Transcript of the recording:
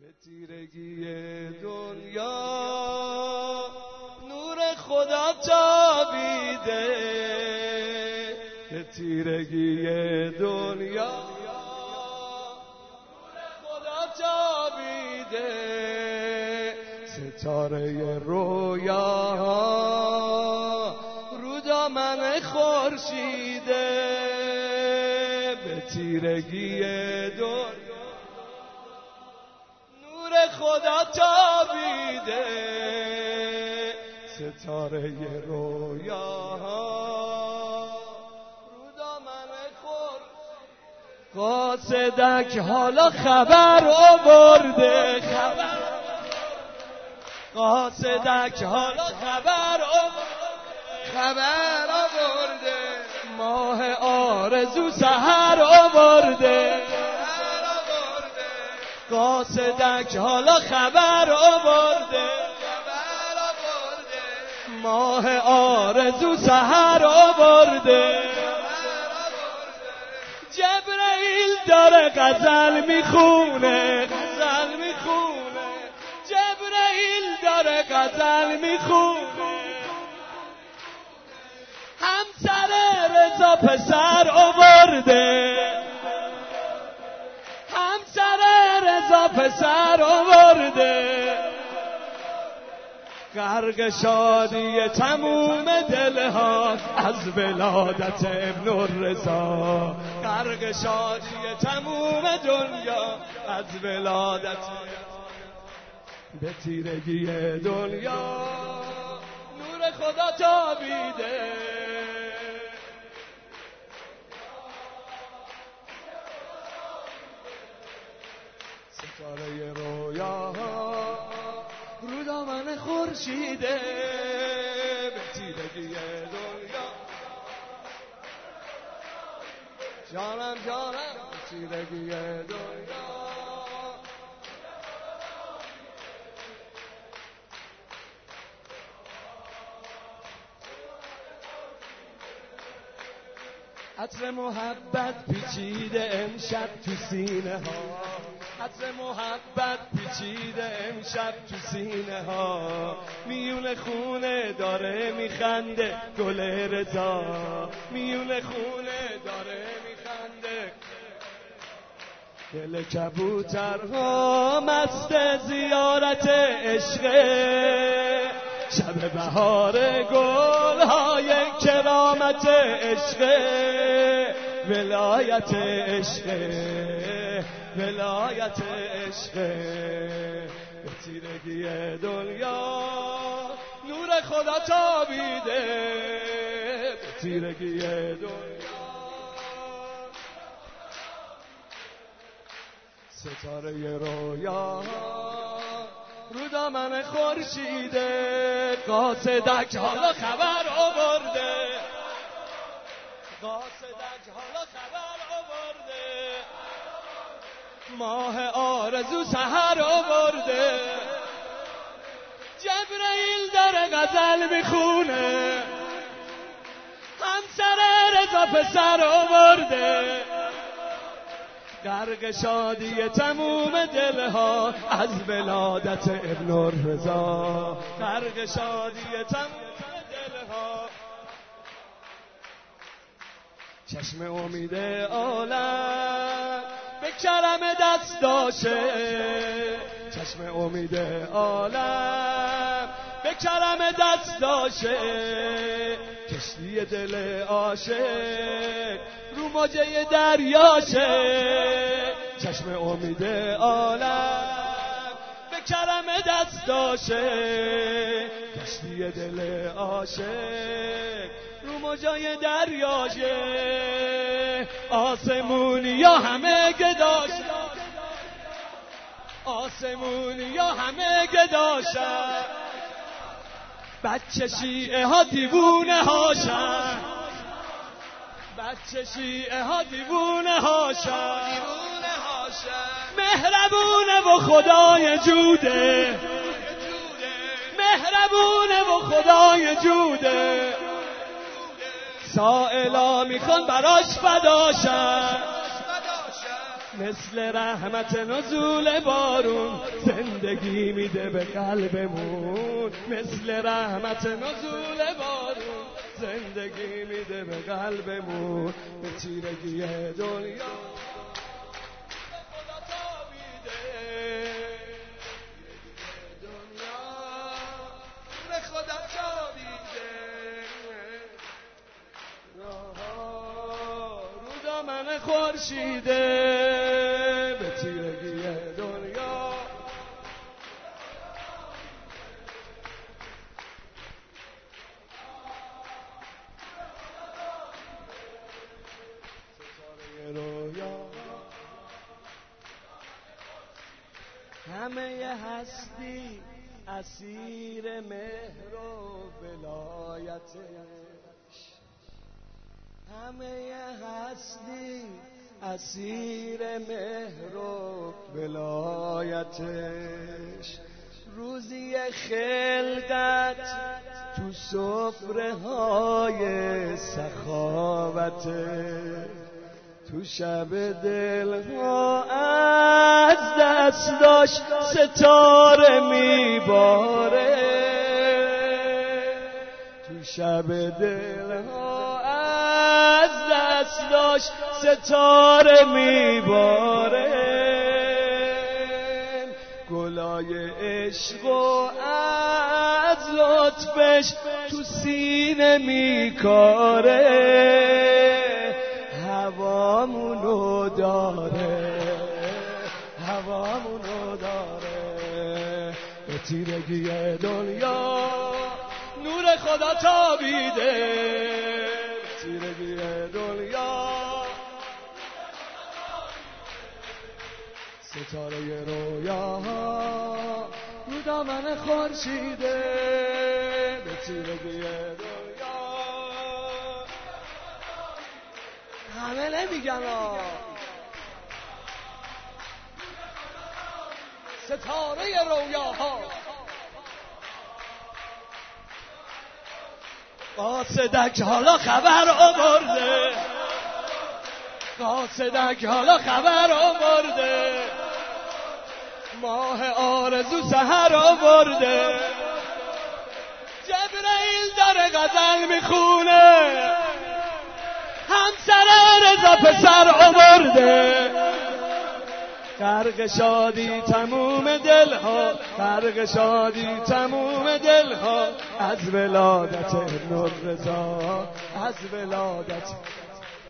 به تیرگی دنیا نور خدا تابیده، به تیرگی دنیا نور خدا تابیده، ستاره رویاها رو دامن خورشیده، به تیرگی دنیا خدا تابیده، ستاره رویاها رو دامن خورشید. قاصدک حالا خبر آورده، قاصدک حالا خبر آورده، ماه آرزو سحر آورده، قاصدک حالا خبر آورده، ماه آرزو سحر آورده، جبرئیل داره غزل میخونه، جبرئیل داره غزل میخونه، همسر رضا پسر آورده، پسر آورده، غرق شادی تموم دلها از ولادت ابن الرضا، غرق شادی تموم دنیا از ولادت، به تیرگی دنیا نور خدا تابیده، ستاره رویاها رو دامن خورشیده، به تیرگی دنیا جانم به تیرگی دنیا، عطر محبت پیچیده امشب تو سینه ها، عطر محبت پیچیده امشب تو سینه ها، میون خونه داره میخنده گل رضا، میون خونه داره میخنده، دل کبوترها مست زیارت عشقه، شب بهار گل‌های کرامت عشقه، ولایت عشقه، ولایت عشقه، به تیرگی دنیا نور خدا تابیده، به تیرگی دنیا ستاره رویا رو دامن خورشیده، قاصدک حالا خبر آورده، قاصدک حالا خبر آورده، ماه آرزو سحر آورده، جبرئیل داره غزل میخونه، همسر رضا پسر آورده، غرق شادی تموم دلها از ولادت ابن الرضا، غرق شادی تموم دلها، چشم امید عالم به کرم دست داشه، چشم امید عالم به کرم دست داشه، کشتی دل عاشق رو موجه دریاشه، چشم امید عالم به کرم دست داشه، کشتی دل عاشق رو موجه دریاشه، آسمونیا همه گداشه، آسمونیا همه گداشن، بچه شیعه ها دیوونه هاشن، بچه شیعه ها دیوونه هاشن، مهربونه و خدای جوده، مهربونه و خدای جوده، سائلا میخوان براش فداشن، مثل رحمت نزول بارون زندگی میده به قلبمون، مثل رحمت نزول بارون زندگی میده به قلبمون. به تیرگی دنیا خدا تابیده، دنیا به خدا تابیده، رو دامن خورشیده. به تیرگی دنیا ستاره رویا همه هستی اسیر مهر و ولایتش، همه هستی اسیر مهر و ولایتش. روزی خلقت تو سفره های سخاوته، تو شب دلها از دستاش ستاره میباره، تو شب دلها از دستاش ستاره میباره. گلای عشق و از لطفش تو سینه میکاره، هوامونو داره، هوامونو داره. به تیرگی دنیا نور خدا تابیده، به تیرگی دنیا ستاره رویاها رو دامن خورشیده. به تیرگی دنیا همه نمیگن ستاره رویاها. قاصدک حالا خبر آورده، قاصدک حالا خبر آورده، ماه آرزو سحر آورده. جبرئیل داره غزل میخونه، همسر رضا پسر آورده. غرق شادی تموم دلها، غرق شادی تموم دلها، از ولادت ابن الرضا، از ولادت